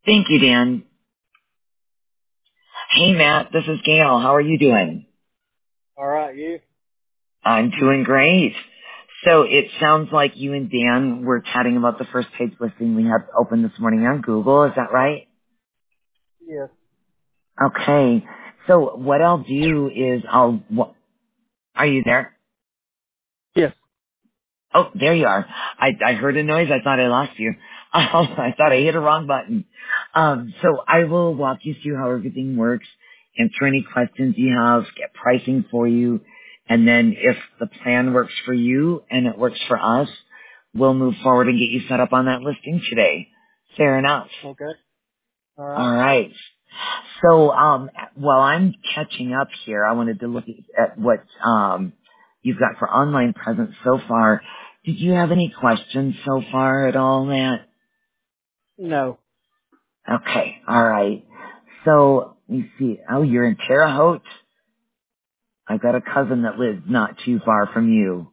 Thank you, Dan. Hey, Matt, this is Gail. How are you doing? All right, you? I'm doing great. So it sounds like you and Dan were chatting about the first page listing we have open this morning on Google. Is that right? Yes. Okay. So what I'll do is are you there? Yes. Oh, there you are. I heard a noise. I thought I lost you. I thought I hit a wrong button. So I will walk you through how everything works, answer any questions you have, get pricing for you, and then if the plan works for you and it works for us, we'll move forward and get you set up on that listing today. Fair enough. Okay. All right. All right. So, while I'm catching up here, I wanted to look at what you've got for online presence so far. Did you have any questions so far at all, Matt? No. Okay, all right. So, let me see. Oh, you're in Terre Haute? I've got a cousin that lives not too far from you.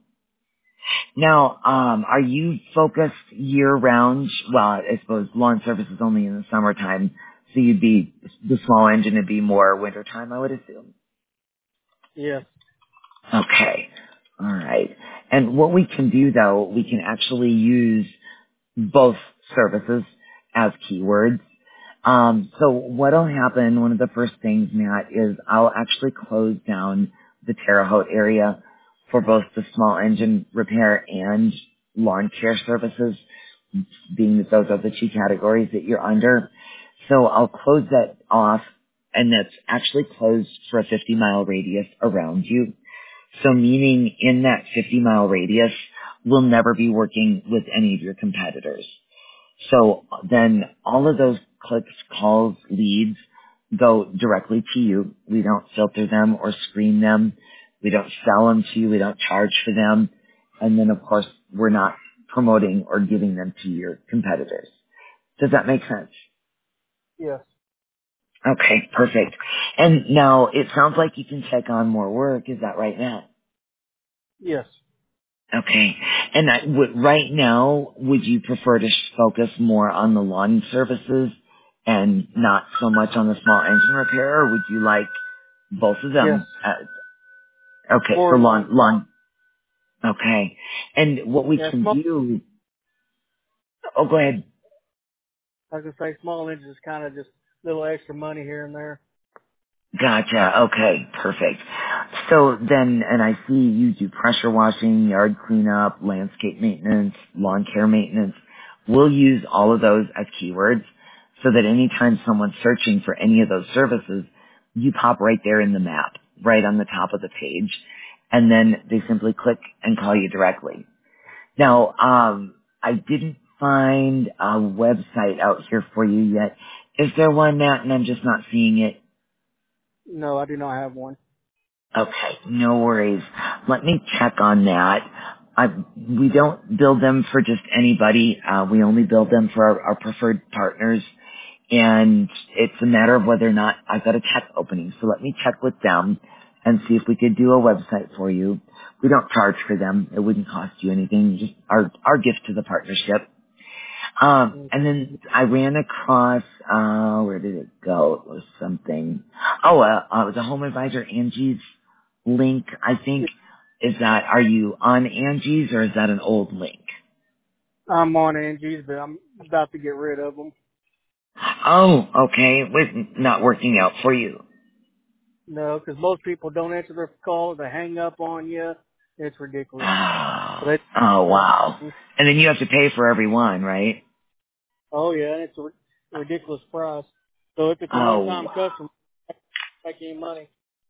Now, are you focused year-round? Well, I suppose lawn service is only in the summertime, so the small engine would be more wintertime, I would assume. Yes. Okay. All right. And what we can do though, we can actually use both services as keywords. So what'll happen, one of the first things, Matt, is I'll actually close down the Terre Haute area for both the small engine repair and lawn care services, being that those are the two categories that you're under. So I'll close that off, and that's actually closed for a 50-mile radius around you. So meaning in that 50-mile radius, we'll never be working with any of your competitors. So then all of those clicks, calls, leads go directly to you. We don't filter them or screen them. We don't sell them to you. We don't charge for them. And then of course, we're not promoting or giving them to your competitors. Does that make sense? Yes. Okay, perfect. And now it sounds like you can take on more work. Is that right, Matt? Yes. Okay. And right now, would you prefer to focus more on the lawn services and not so much on the small engine repair, or would you like both of Yes. them? Okay, so More long. lawn. Okay. And what we Yeah. can Small. do, oh, go ahead. I was gonna say small engines is kind of just little extra money here and there. Gotcha. Okay, perfect. So then, and I see you do pressure washing, yard cleanup, landscape maintenance, lawn care maintenance. We'll use all of those as keywords so that anytime someone's searching for any of those services, you pop right there in the map, right on the top of the page, and then they simply click and call you directly. Now, I didn't find a website out here for you yet. Is there one, Matt, and I'm just not seeing it? No, I do not have one. Okay, no worries. Let me check on that. We don't build them for just anybody. We only build them for our preferred partners. And it's a matter of whether or not I've got a tech opening. So let me check with them and see if we could do a website for you. We don't charge for them. It wouldn't cost you anything. Just our gift to the partnership. And Okay. then I ran across, where did it go? It was something. Oh, it was a home advisor, Angie's link, I think. Are you on Angie's or is that an old link? I'm on Angie's, but I'm about to get rid of them. Oh, okay. It was not working out for you. No, because most people don't answer their calls. They hang up on you. It's ridiculous. So they, Oh, wow. And then you have to pay for every one, right? oh yeah, it's a ridiculous price. So if it's a Oh, one-time customer, make any money.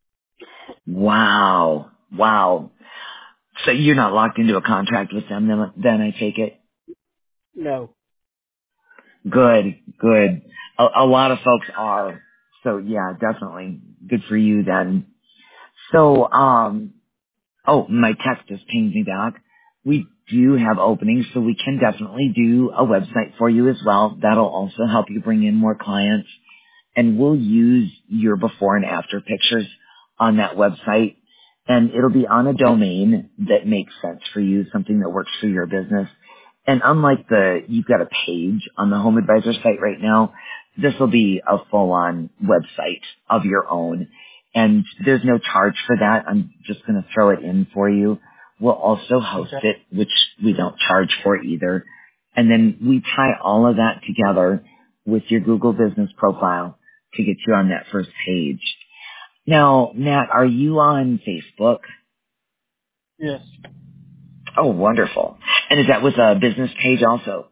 wow. Wow. So you're not locked into a contract with them then I take it? No. Good, good. A lot of folks are. So yeah, definitely. Good for you then. So, oh, my text just pinged me back. We do have openings, so we can definitely do a website for you as well. That'll also help you bring in more clients. And we'll use your before and after pictures on that website. And it'll be on a domain that makes sense for you, something that works for your business. And unlike you've got a page on the Home Advisor site right now, this will be a full-on website of your own, and there's no charge for that. I'm just going to throw it in for you. We'll also host Okay. it, which we don't charge for either. And then we tie all of that together with your Google business profile to get you on that first page. Now, Matt, are you on Facebook? Yes. Oh, wonderful. And is that with a business page also?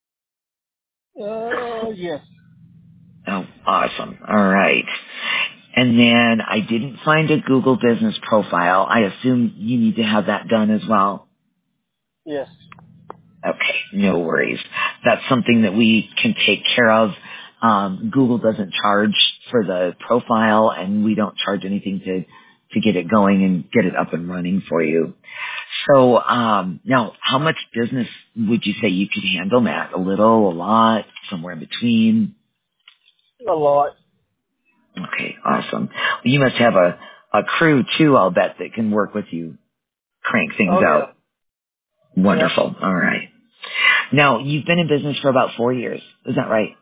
Yes. Oh, awesome. All right. And then I didn't find a Google business profile. I assume you need to have that done as well. Yes. Okay, no worries. That's something that we can take care of. Google doesn't charge for the profile, and we don't charge anything to get it going and get it up and running for you. So now, how much business would you say you could handle, Matt? A little, a lot, somewhere in between? A lot. Okay, awesome. Well, you must have a crew too, I'll bet, that can work with you, crank things Oh yeah. out. Yeah. Wonderful. All right. Now, you've been in business for about 4 years. Is that right?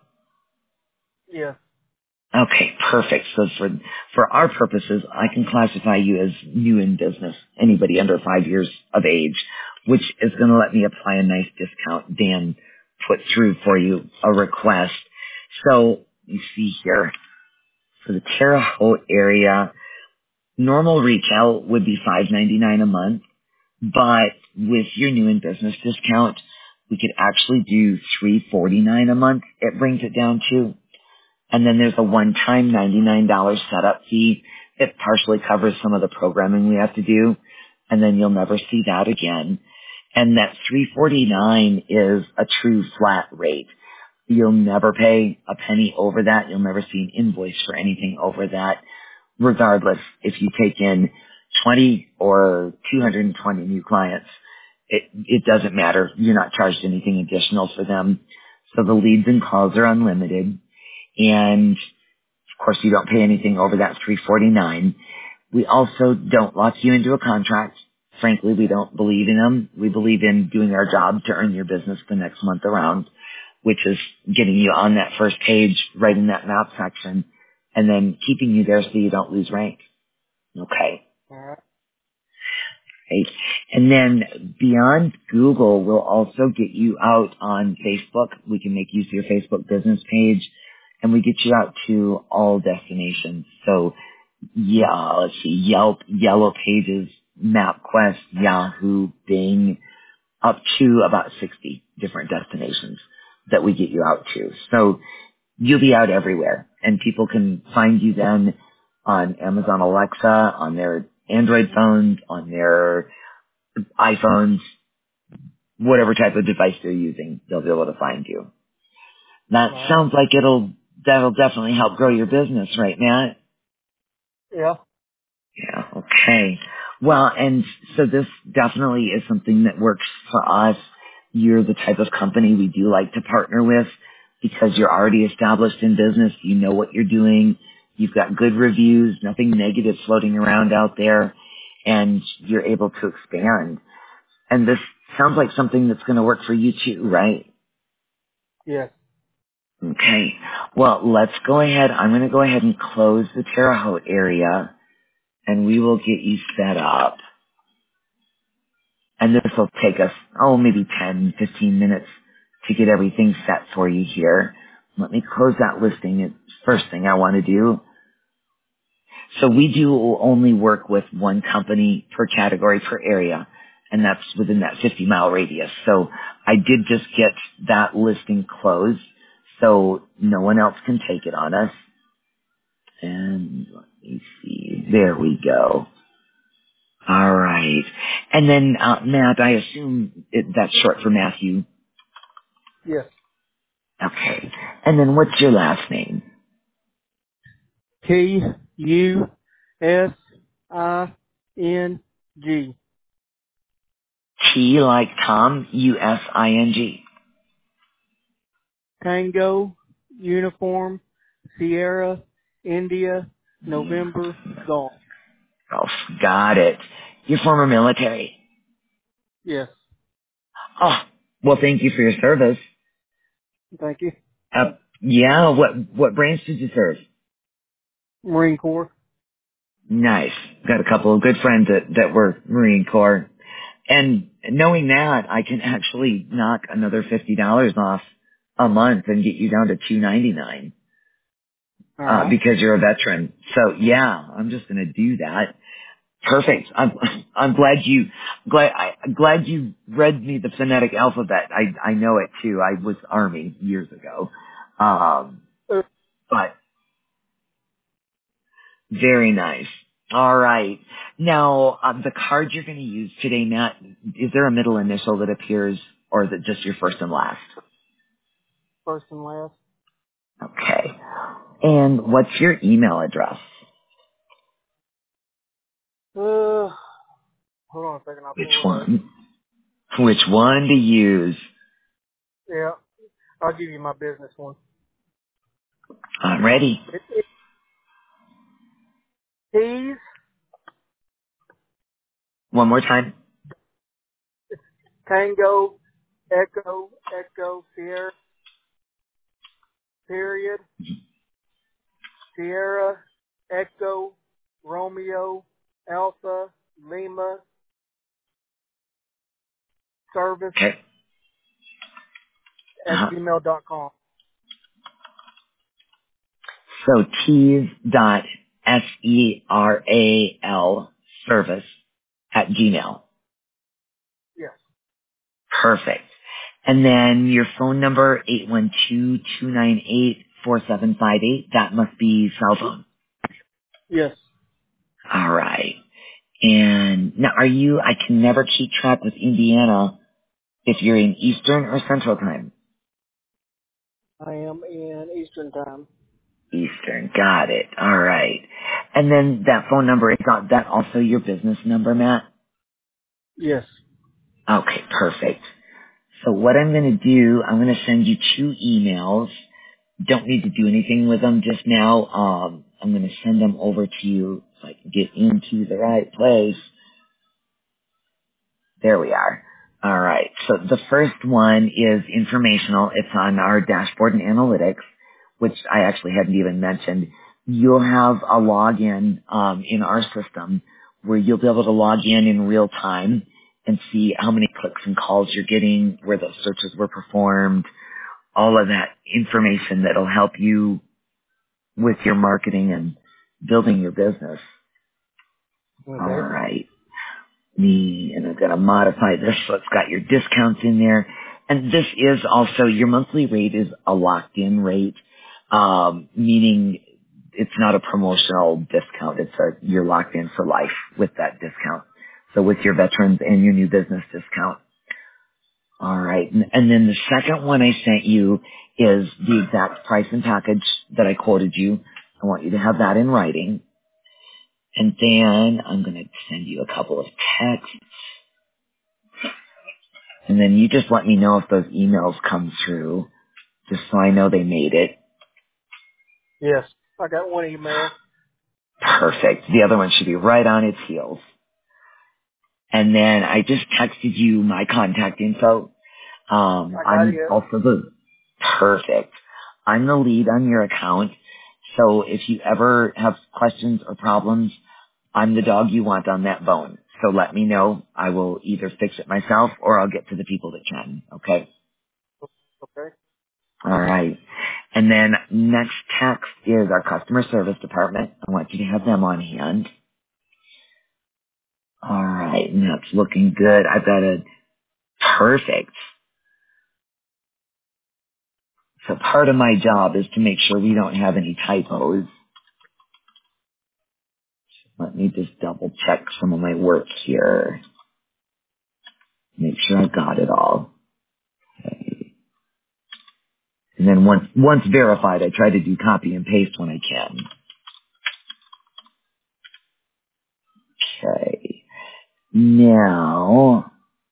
Yeah. Okay, perfect. So for our purposes, I can classify you as new in business, anybody under 5 years of age, which is going to let me apply a nice discount. Dan put through for you a request. So you see here, for the Terre Haute area, normal retail would be $5.99 a month, but with your new in business discount, we could actually do $3.49 a month. It brings it down to. And then there's a one-time $99 setup fee. It partially covers some of the programming we have to do, and then you'll never see that again. And that $349 is a true flat rate. You'll never pay a penny over that. You'll never see an invoice for anything over that, regardless if you take in 20 or 220 new clients. It doesn't matter. You're not charged anything additional for them. So the leads and calls are unlimited. And of course, you don't pay anything over that $349. We also don't lock you into a contract. Frankly, we don't believe in them. We believe in doing our job to earn your business the next month around, which is getting you on that first page, right in that map section, and then keeping you there so you don't lose rank. Okay. All right. Right. And then beyond Google, we'll also get you out on Facebook. We can make use of your Facebook business page, and we get you out to all destinations. So, yeah, let's see, Yelp, Yellow Pages, MapQuest, Yahoo, Bing, up to about 60 different destinations that we get you out to. So you'll be out everywhere, and people can find you then on Amazon Alexa, on their Android phones, on their iPhones, whatever type of device they're using, they'll be able to find you. That All right. sounds like that'll definitely help grow your business, right, Matt? Yeah. Yeah, okay. Well, and so this definitely is something that works for us. You're the type of company we do like to partner with because you're already established in business. You know what you're doing. You've got good reviews, nothing negative floating around out there, and you're able to expand. And this sounds like something that's going to work for you too, right? Yes. Okay. Well, let's go ahead. I'm going to go ahead and close the Terre Haute area, and we will get you set up. And this will take us, maybe 10, 15 minutes to get everything set for you here. Let me close that listing. It's the first thing I want to do. So we do only work with one company per category per area, and that's within that 50-mile radius. So I did just get that listing closed, so no one else can take it on us. And let me see. There we go. All right. And then, Matt, I assume that's short for Matthew. Yes. Okay. And then what's your last name? TUSING. T like Tom, USING. Tango, Uniform, Sierra, India, November, Golf. Oh, got it. You're former military. Yes. Oh, well, thank you for your service. Thank you. Yeah, what branch did you serve? Marine Corps. Nice. Got a couple of good friends that were Marine Corps. And knowing that, I can actually knock another $50 off a month and get you down to $299 All right. because you're a veteran. So yeah, I'm just going to do that. Perfect. I'm glad you read me the phonetic alphabet. I know it too. I was Army years ago. Uh, But very nice. All right. Now, the card you're going to use today, Matt, is there a middle initial that appears, or is it just your first and last? First and last. Okay. And what's your email address? Hold on a second. I'll Which pull it up. one? Which one to use? Yeah. I'll give you my business one. I'm ready. It's T's, One more time. Tango, Echo, Sierra, period, Sierra, Echo, Romeo, Alpha, Lima, service Okay. at gmail.com. So T's dot SERAL service at Gmail. Yes. Perfect. And then your phone number, 812-298-4758. That must be cell phone. Yes. All right. And now I can never keep track with Indiana if you're in Eastern or Central Time. I am in Eastern Time. Eastern. Got it. All right. And then that phone number, is that also your business number, Matt? Yes. Okay, perfect. So what I'm going to do, I'm going to send you 2 emails. Don't need to do anything with them just now. I'm going to send them over to you so I can get into the right place. There we are. All right. So the first one is informational. It's on our dashboard and analytics, which I actually hadn't even mentioned. You'll have a login in our system where you'll be able to log in real time and see how many clicks and calls you're getting, where those searches were performed, all of that information that'll help you with your marketing and building your business. All Okay. right. And I'm going to modify this so it's got your discounts in there. And this is also, your monthly rate is a locked in rate, meaning it's not a promotional discount. You're locked in for life with that discount. So with your veterans and your new business discount. All right. And then the second one I sent you is the exact price and package that I quoted you. I want you to have that in writing. And then I'm going to send you a couple of texts. And then you just let me know if those emails come through, just so I know they made it. Yes. I got one email. Perfect. The other one should be right on its heels. And then I just texted you my contact info. I got it. I'm also perfect. I'm the lead on your account. So if you ever have questions or problems, I'm the dog you want on that bone. So let me know. I will either fix it myself or I'll get to the people that can. Okay? Okay. All right. And then next text is our customer service department. I want you to have them on hand. All right. And that's looking good. I've got a perfect. So part of my job is to make sure we don't have any typos. Let me just double check some of my work here. Make sure I got it all. Okay. And then once verified, I try to do copy and paste when I can. Okay. Now,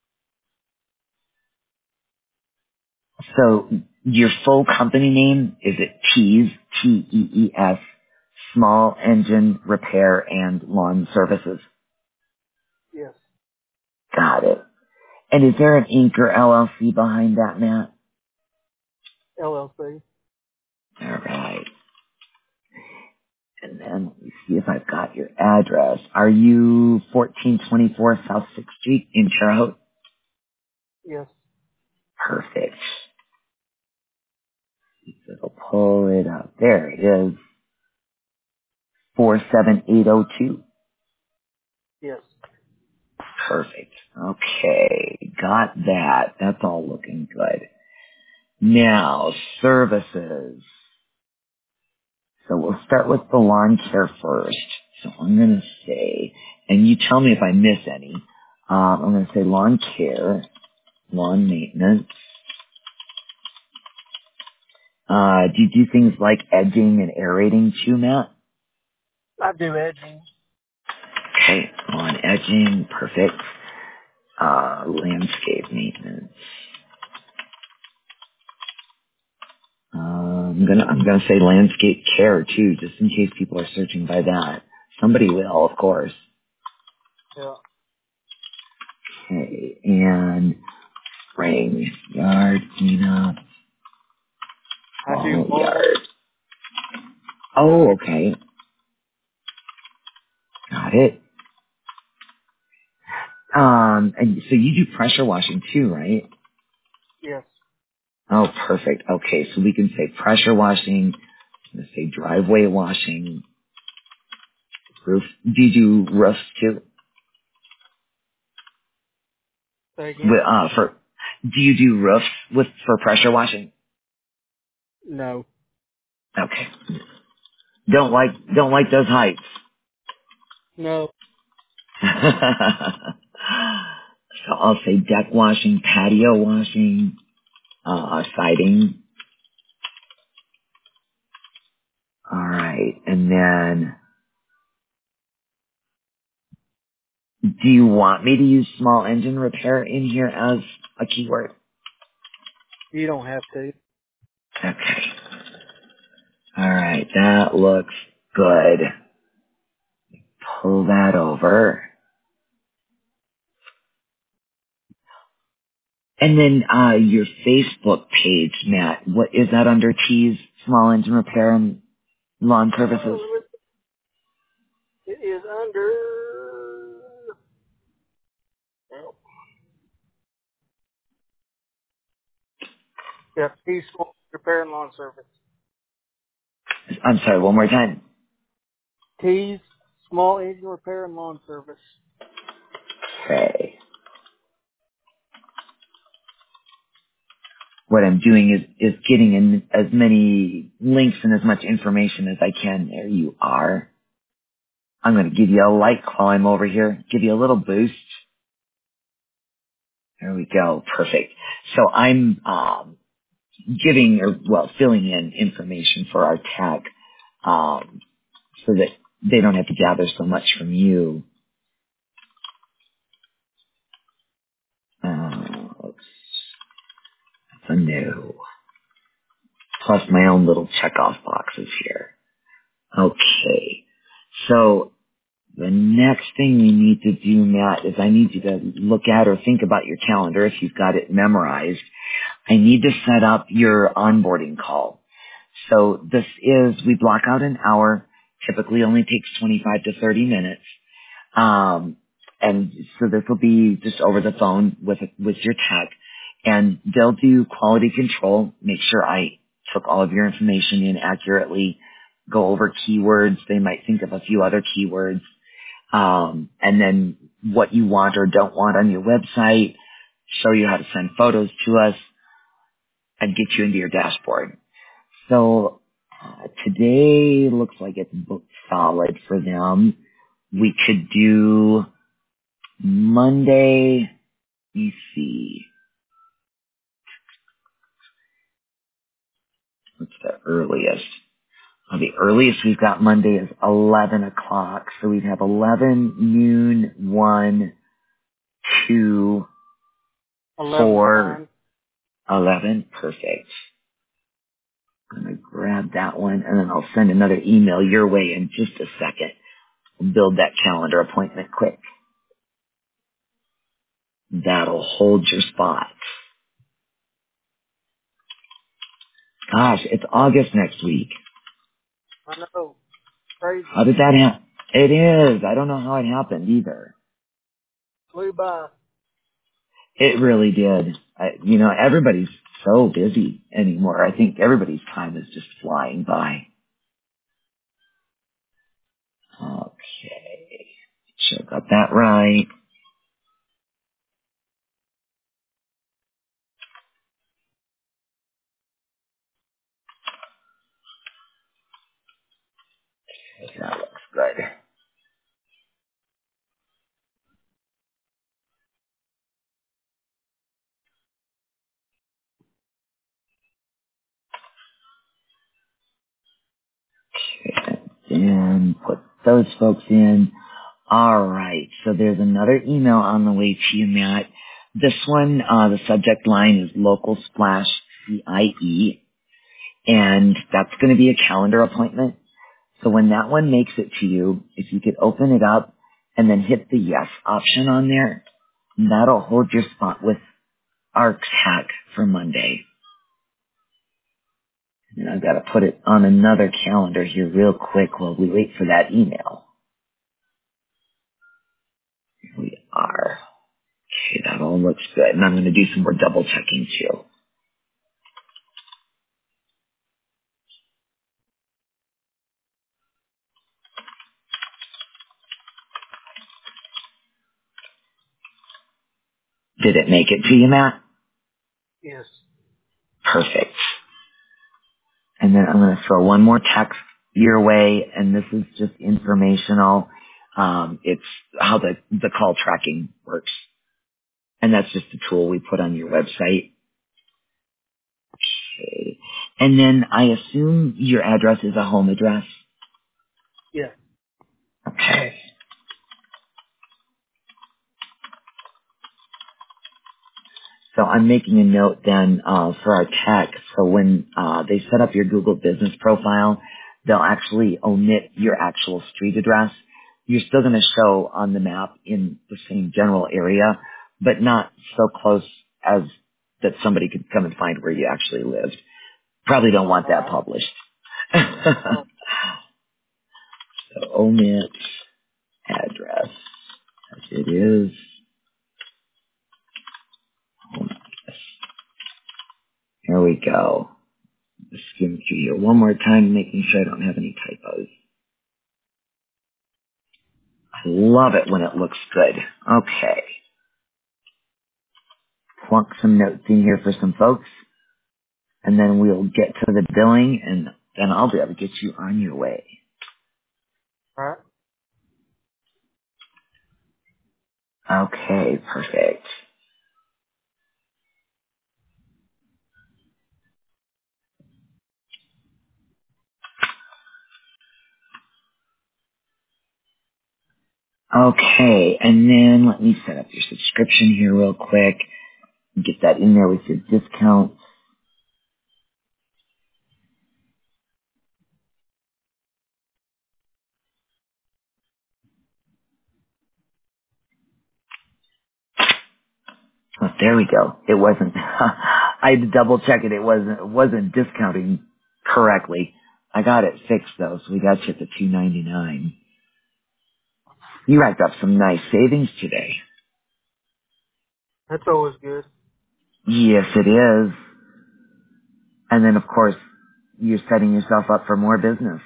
so your full company name, is it Tees, Tees, Small Engine Repair and Lawn Services? Yes. Got it. And is there an Inc. or LLC behind that, Matt? LLC. then let me see if I've got your address. Are you 1424 South 6th Street in Terre Haute? Yes. Perfect. It'll pull it up. There it is. 47802. Yes. Perfect. Okay. Got that. That's all looking good. Now, services. So we'll start with the lawn care first. So I'm going to say, and you tell me if I miss any. I'm going to say lawn care, lawn maintenance. Do you do things like edging and aerating too, Matt? I do edging. Okay, lawn edging, perfect. Landscape maintenance. I'm gonna say landscape care too, just in case people are searching by that. Somebody will, of course. Yeah. Okay, and spring, yard cleanup, I do fall mold. yard. Oh, okay. Got it. And so you do pressure washing too, right? Yes. Oh, perfect. Okay, so we can say pressure washing, let's say driveway washing, roof. Do you do roofs too? Say again? Do you do roofs for pressure washing? No. Okay. Don't like those heights. No. So I'll say deck washing, patio washing, siding. All right, and then do you want me to use small engine repair in here as a keyword? You don't have to. Okay. All right, that looks good. Pull that over. And then your Facebook page, Matt, what is that under T's Small Engine Repair and Lawn Services? It is under. Well, yeah, peaceful repair and lawn service. I'm sorry, one more time. T's small engine repair and lawn service. Okay. What I'm doing is getting in as many links and as much information as I can. There you are. I'm going to give you a like while I'm over here. Give you a little boost. There we go. Perfect. So I'm filling in information for our tech so that they don't have to gather so much from you. Oops. That's a no. Plus my own little checkoff boxes here. Okay. So the next thing you need to do, Matt, is I need you to look at or think about your calendar if you've got it memorized. I need to set up your onboarding call. So we block out an hour, typically only takes 25 to 30 minutes. And so this will be just over the phone with your tech, and they'll do quality control, make sure I took all of your information in accurately, go over keywords. They might think of a few other keywords, and then what you want or don't want on your website, show you how to send photos to us, and get you into your dashboard. So today looks like it's booked solid for them. We could do Monday, let me see, what's the earliest? Well, the earliest we've got Monday is 11 o'clock. So we'd have 11, noon, 1, 2, 11 4, fine. 11. Perfect. I'm going to grab that one and then I'll send another email your way in just a second. We'll build that calendar appointment quick. That'll hold your spot. Gosh, it's August next week. I know. Crazy. How did that happen? It is. I don't know how it happened either. Flew by. It really did. Everybody's so busy anymore. I think everybody's time is just flying by. Okay. Sure got that right. That looks good. And put those folks in. All right. So there's another email on the way to you, Matt. This one, the subject line is local splash CIE, and that's going to be a calendar appointment. So when that one makes it to you, if you could open it up and then hit the yes option on there, that'll hold your spot with ARC's hack for Monday. And I've got to put it on another calendar here real quick while we wait for that email. Here we are. Okay, that all looks good. And I'm going to do some more double checking too. Did it make it to you, Matt? Yes. Perfect. And then I'm going to throw one more text your way, and this is just informational. It's how the call tracking works. And that's just a tool we put on your website. Okay. And then I assume your address is a home address. Yeah. Okay. So I'm making a note then for our tech. So when they set up your Google business profile, they'll actually omit your actual street address. You're still going to show on the map in the same general area, but not so close as that somebody could come and find where you actually lived. Probably don't want All that right. published. So omit address as it is. Here we go. Just skim through here one more time, making sure I don't have any typos. I love it when it looks good. Okay. Plunk some notes in here for some folks, and then we'll get to the billing, and then I'll be able to get you on your way. All right. Okay, perfect. Okay, and then let me set up your subscription here real quick. Get that in there with your discount. Oh, there we go. It wasn't. I had to double check it. It wasn't discounting correctly. I got it fixed though, so we got you at the $2.99. You racked up some nice savings today. That's always good. Yes, it is. And then of course, you're setting yourself up for more business.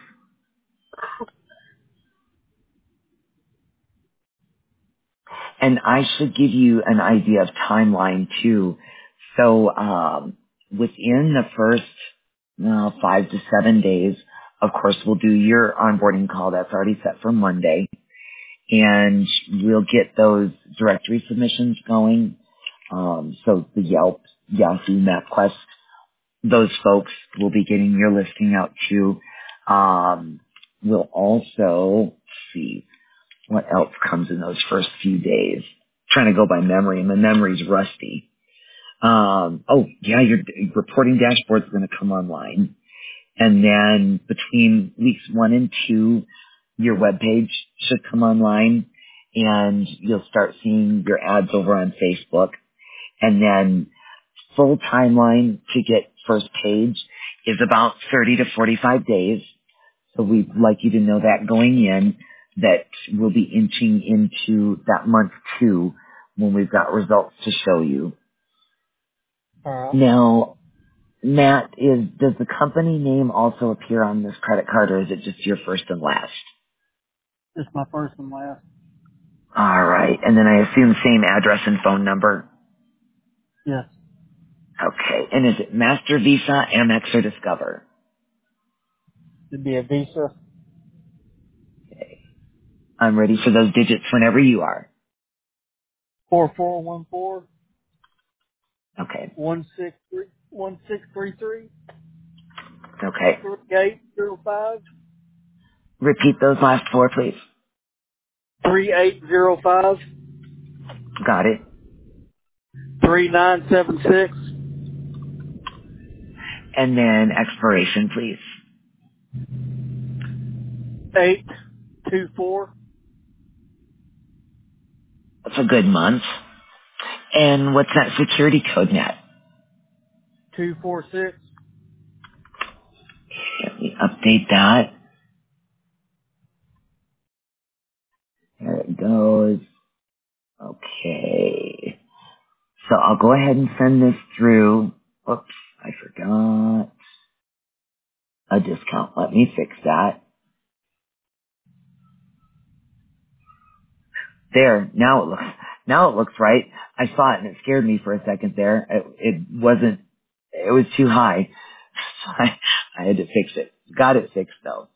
And I should give you an idea of timeline too. So, within the first 5 to 7 days, of course, we'll do your onboarding call. That's already set for Monday. And we'll get those directory submissions going. So the Yelp, Yahoo, MapQuest, those folks will be getting your listing out too. We'll also see what else comes in those first few days. Trying to go by memory, and my memory's rusty. Your reporting dashboard's going to come online. And then between weeks 1 and 2, your webpage should come online, and you'll start seeing your ads over on Facebook. And then full timeline to get first page is about 30 to 45 days. So we'd like you to know that going in, that we'll be inching into that month 2 when we've got results to show you. All right. Now, Matt, does the company name also appear on this credit card, or is it just your first and last? Just my first and last. All right. And then I assume same address and phone number? Yes. Okay. And is it Master, Visa, Amex, or Discover? It'd be a Visa. Okay. I'm ready for those digits whenever you are. 4414 Okay. 1633 Okay. 3805 Repeat those last 4, please. 3805 Got it. 3976 And then expiration, please. 824 That's a good month. And what's that security code, Matt? 246. Let me update that. There it goes. Okay. So I'll go ahead and send this through. Oops, I forgot a discount. Let me fix that. There. Now it looks right. I saw it and it scared me for a second there. It was too high. So I had to fix it. Got it fixed though.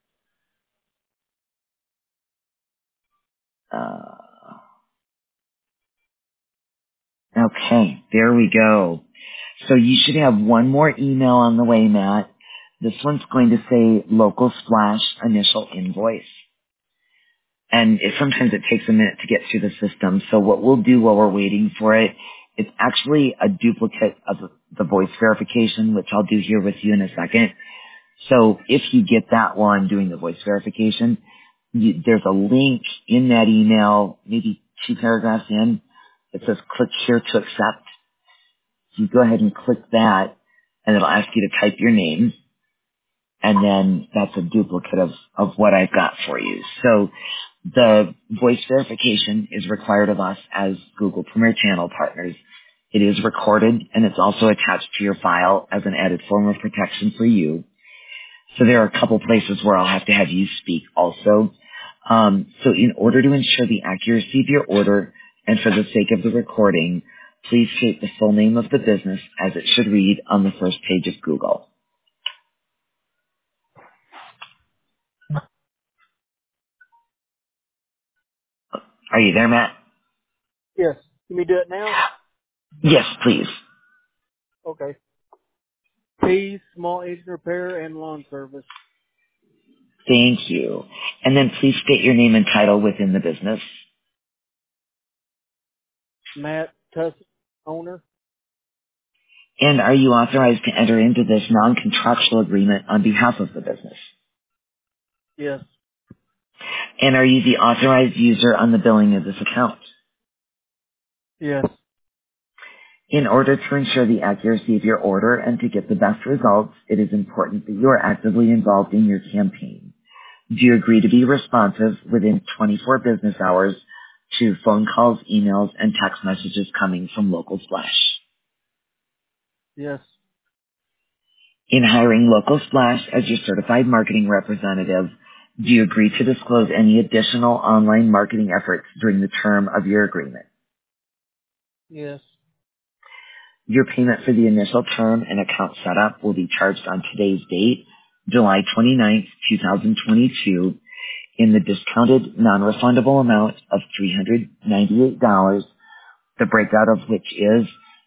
Okay, there we go. So you should have one more email on the way, Matt. This one's going to say local splash initial invoice. And sometimes it takes a minute to get through the system. So what we'll do while we're waiting for it, it's actually a duplicate of the voice verification, which I'll do here with you in a second. So if you get that while I'm doing the voice verification, there's a link in that email, maybe 2 paragraphs in. It says click here to accept. You go ahead and click that, and it'll ask you to type your name, and then that's a duplicate of what I've got for you. So the voice verification is required of us as Google Premier Channel partners. It is recorded, and it's also attached to your file as an added form of protection for you. So there are a couple places where I'll have to have you speak also. So in order to ensure the accuracy of your order and for the sake of the recording, please state the full name of the business as it should read on the first page of Google. Are you there, Matt? Yes. Can we do it now? Yes, please. Okay. P, small engine repair and lawn service. Thank you. And then please state your name and title within the business. Matt Tussin, owner. And are you authorized to enter into this non-contractual agreement on behalf of the business? Yes. And are you the authorized user on the billing of this account? Yes. In order to ensure the accuracy of your order and to get the best results, it is important that you are actively involved in your campaign. Do you agree to be responsive within 24 business hours to phone calls, emails, and text messages coming from Local Splash? Yes. In hiring Local Splash as your certified marketing representative, do you agree to disclose any additional online marketing efforts during the term of your agreement? Yes. Your payment for the initial term and account setup will be charged on today's date, July 29th, 2022, in the discounted non-refundable amount of $398, the breakout of which is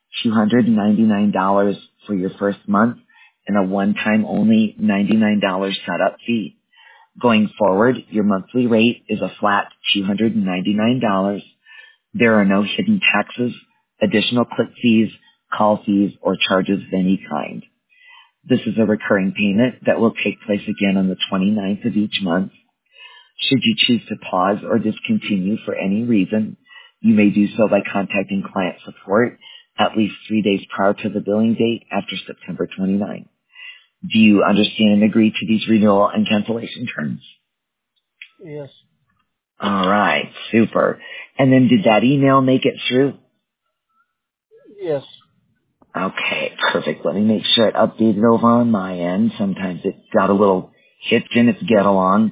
$299 for your first month and a one-time only $99 setup fee. Going forward, your monthly rate is a flat $299. There are no hidden taxes, additional click fees, call fees, or charges of any kind. This is a recurring payment that will take place again on the 29th of each month. Should you choose to pause or discontinue for any reason, you may do so by contacting client support at least 3 days prior to the billing date after September 29th. Do you understand and agree to these renewal and cancellation terms? Yes. All right, super. And then did that email make it through? Yes. Okay, perfect. Let me make sure it updated over on my end. Sometimes it got a little hitch in its get along.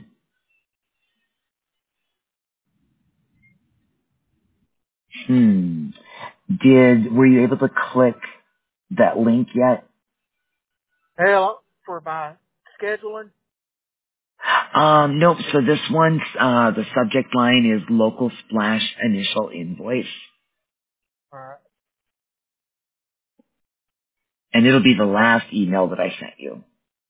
Were you able to click that link yet? Hell, for my scheduling. Nope. So this one's, the subject line is local splash initial invoice. All right. And it'll be the last email that I sent you.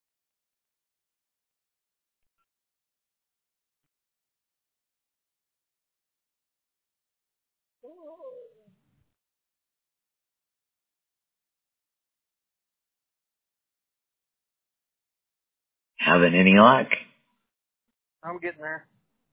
Having any luck? I'm getting there.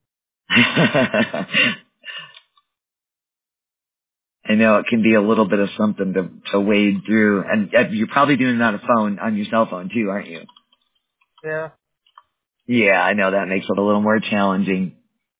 I know it can be a little bit of something to wade through. And you're probably doing it on your cell phone too, aren't you? Yeah. Yeah, I know that makes it a little more challenging.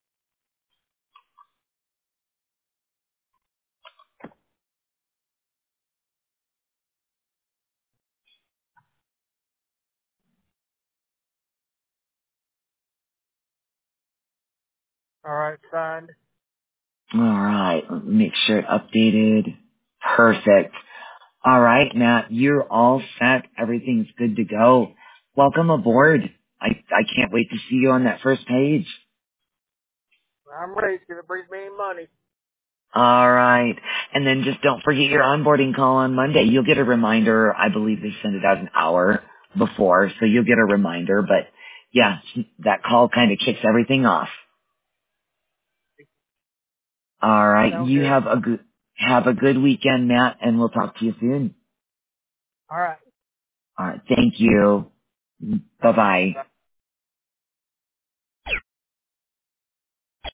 All right. Signed. All right, let me make sure it updated. Perfect. All right, Matt, you're all set. Everything's good to go. Welcome aboard. I can't wait to see you on that first page. I'm ready. It's gonna bring me money. All right. And then just don't forget your onboarding call on Monday. You'll get a reminder. I believe they send it out an hour before, so you'll get a reminder. But yeah, that call kind of kicks everything off. All right. Sound You good? have a good weekend, Matt, and we'll talk to you soon. All right. All right. Thank you. Bye bye.